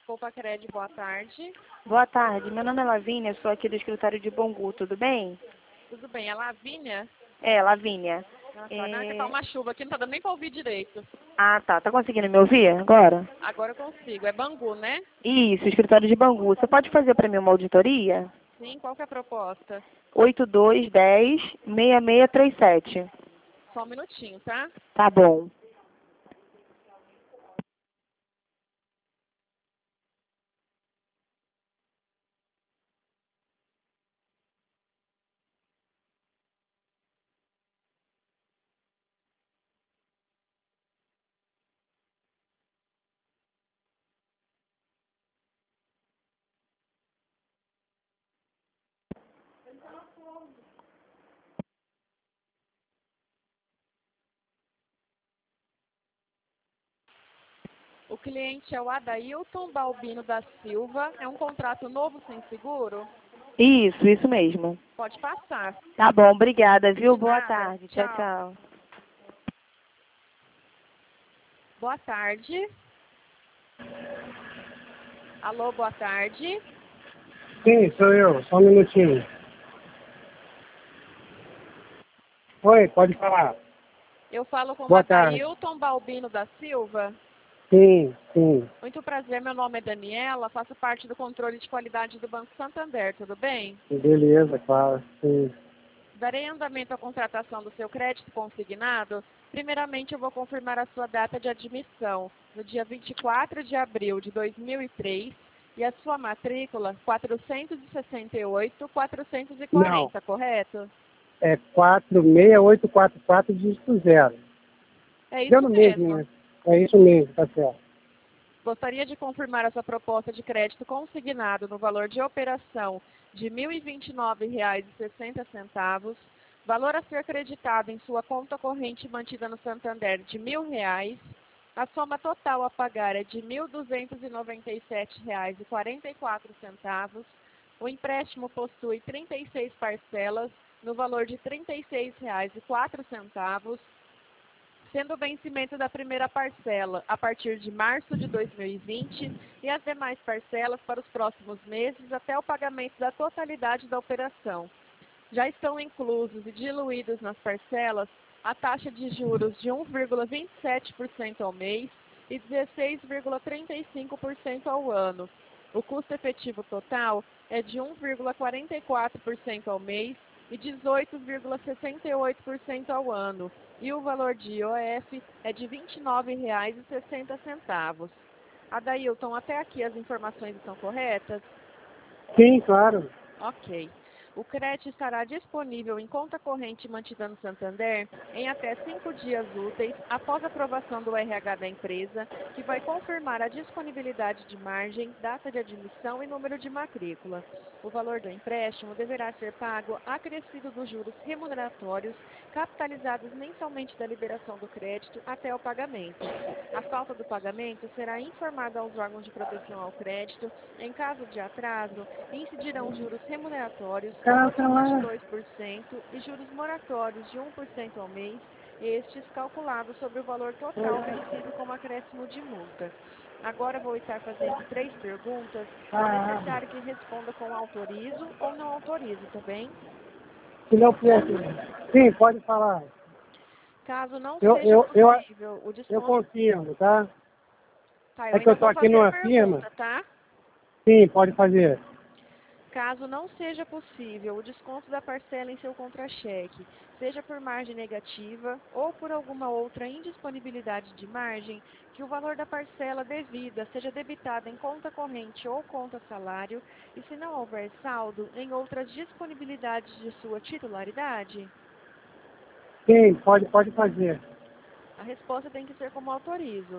Copacred, boa tarde. Boa tarde, meu nome é Lavínia, sou aqui do escritório de Bangu, tudo bem? Tudo bem, é Lavínia? É, Lavínia. Ah, tá. Não, é que tá uma chuva aqui, não tá dando nem pra ouvir direito. Ah, tá. Tá conseguindo me ouvir agora? Agora eu consigo. É Bangu, né? Isso, escritório de Bangu. Você pode fazer para mim uma auditoria? Sim, qual que é a proposta? 8210-6637. Só um minutinho, tá? Tá bom. O cliente é o Adailton Balbino da Silva. É um contrato novo sem seguro? Isso mesmo. Pode passar. Tá bom, obrigada, viu? De Boa nada. tarde. Tchau, Tchau. tchau. Boa tarde. Alô, boa tarde. Sim, sou eu, só um minutinho. Oi, pode falar. Eu falo com o Boa tarde. Adailton Balbino da Silva. Sim. Muito prazer, meu nome é Daniela, faço parte do controle de qualidade do Banco Santander, tudo bem? Beleza, claro. Sim. Darei andamento à contratação do seu crédito consignado. Primeiramente, eu vou confirmar a sua data de admissão, no dia 24 de abril de 2003, e a sua matrícula 468-440, Não, correto? é 46844 dígito zero. É Deu isso no mesmo, mesmo. né? É isso mesmo, tá certo. Gostaria de confirmar a sua proposta de crédito consignado no valor de operação de R$ 1.029,60, valor a ser creditado em sua conta corrente mantida no Santander de R$ 1.000, a soma total a pagar é de R$ 1.297,44, o empréstimo possui 36 parcelas no valor de R$ 36,04, sendo o vencimento da primeira parcela a partir de março de 2020 e as demais parcelas para os próximos meses até o pagamento da totalidade da operação. Já estão inclusos e diluídos nas parcelas a taxa de juros de 1,27% ao mês e 16,35% ao ano. O custo efetivo total é de 1,44% ao mês e 18,68% ao ano, e o valor de IOF é de R$ 29,60. Adailton, até aqui as informações estão corretas? Sim, claro. Ok. O crédito estará disponível em conta corrente mantida no Santander em até 5 dias úteis após a aprovação do RH da empresa, que vai confirmar a disponibilidade de margem, data de admissão e número de matrícula. O valor do empréstimo deverá ser pago acrescido dos juros remuneratórios capitalizados mensalmente da liberação do crédito até o pagamento. A falta do pagamento será informada aos órgãos de proteção ao crédito. Em caso de atraso, incidirão juros remuneratórios Cara, de tá lá. 22% e juros moratórios de 1% ao mês, estes calculados sobre o valor total vencido como acréscimo de multa. Agora vou estar fazendo 3 perguntas. É necessário que responda com autorizo ou não autorizo, tá bem? Se não puder. Sim, pode falar. Caso não Eu, seja eu, eu, possível o eu desconto... confirmo, tá? Tá, eu É que ainda eu tô vou aqui fazer a numa firma. pergunta, tá? Sim, pode fazer. Caso não seja possível o desconto da parcela em seu contra-cheque, seja por margem negativa ou por alguma outra indisponibilidade de margem, que o valor da parcela devida seja debitado em conta corrente ou conta salário e, se não houver saldo, em outras disponibilidades de sua titularidade? Sim, pode fazer. A resposta tem que ser como autorizo.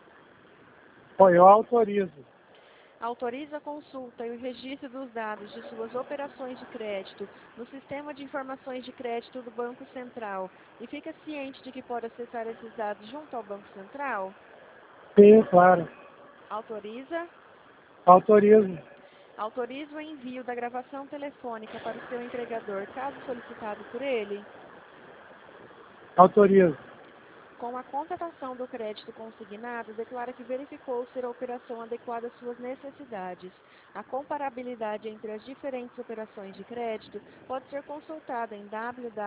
Eu autorizo. Autoriza a consulta e o registro dos dados de suas operações de crédito no Sistema de Informações de Crédito do Banco Central e fica ciente de que pode acessar esses dados junto ao Banco Central? Sim, claro. Autoriza? Autorizo. Autoriza o envio da gravação telefônica para o seu empregador, caso solicitado por ele? Autorizo. Com a contratação do crédito consignado, declara que verificou ser a operação adequada às suas necessidades. A comparabilidade entre as diferentes operações de crédito pode ser consultada em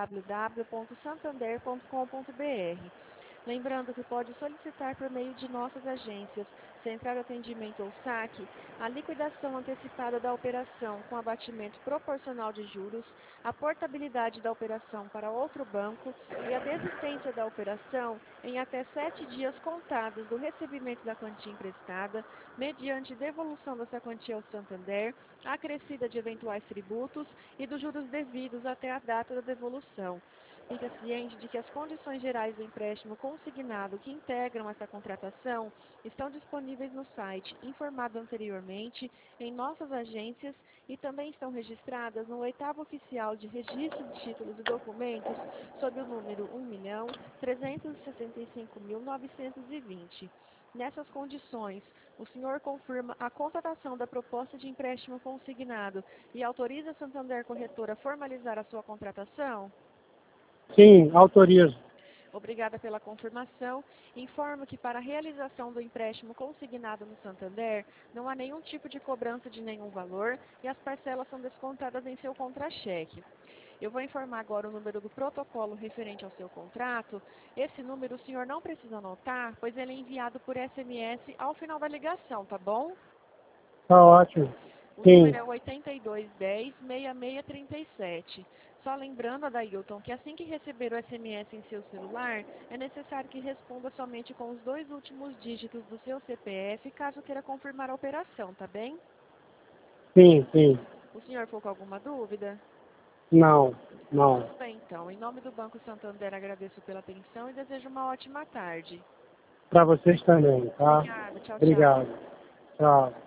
www.santander.com.br. Lembrando que pode solicitar por meio de nossas agências, Central Atendimento ou SAC, a liquidação antecipada da operação com abatimento proporcional de juros, a portabilidade da operação para outro banco e a desistência da operação em até 7 dias contados do recebimento da quantia emprestada, mediante devolução dessa quantia ao Santander, acrescida de eventuais tributos e dos juros devidos até a data da devolução. Fica ciente de que as condições gerais do empréstimo consignado que integram essa contratação estão disponíveis no site informado anteriormente, em nossas agências e também estão registradas no 8º Oficial de Registro de Títulos e Documentos sob o número 1.365.920. Nessas condições, o senhor confirma a contratação da proposta de empréstimo consignado e autoriza a Santander Corretora a formalizar a sua contratação? Sim, autorizo. Obrigada pela confirmação. Informo que para a realização do empréstimo consignado no Santander, não há nenhum tipo de cobrança de nenhum valor e as parcelas são descontadas em seu contra-cheque. Eu vou informar agora o número do protocolo referente ao seu contrato. Esse número o senhor não precisa anotar, pois ele é enviado por SMS ao final da ligação, tá bom? Tá ótimo. O Sim, número é 8210-6637. Só lembrando, Adailton, que assim que receber o SMS em seu celular, é necessário que responda somente com os 2 últimos dígitos do seu CPF, caso queira confirmar a operação, tá bem? sim. O senhor ficou com alguma dúvida? Não. Tudo bem, então. Em nome do Banco Santander, agradeço pela atenção e desejo uma ótima tarde. Para vocês também, tá? Obrigada. Tchau, tchau. Obrigado. Tchau.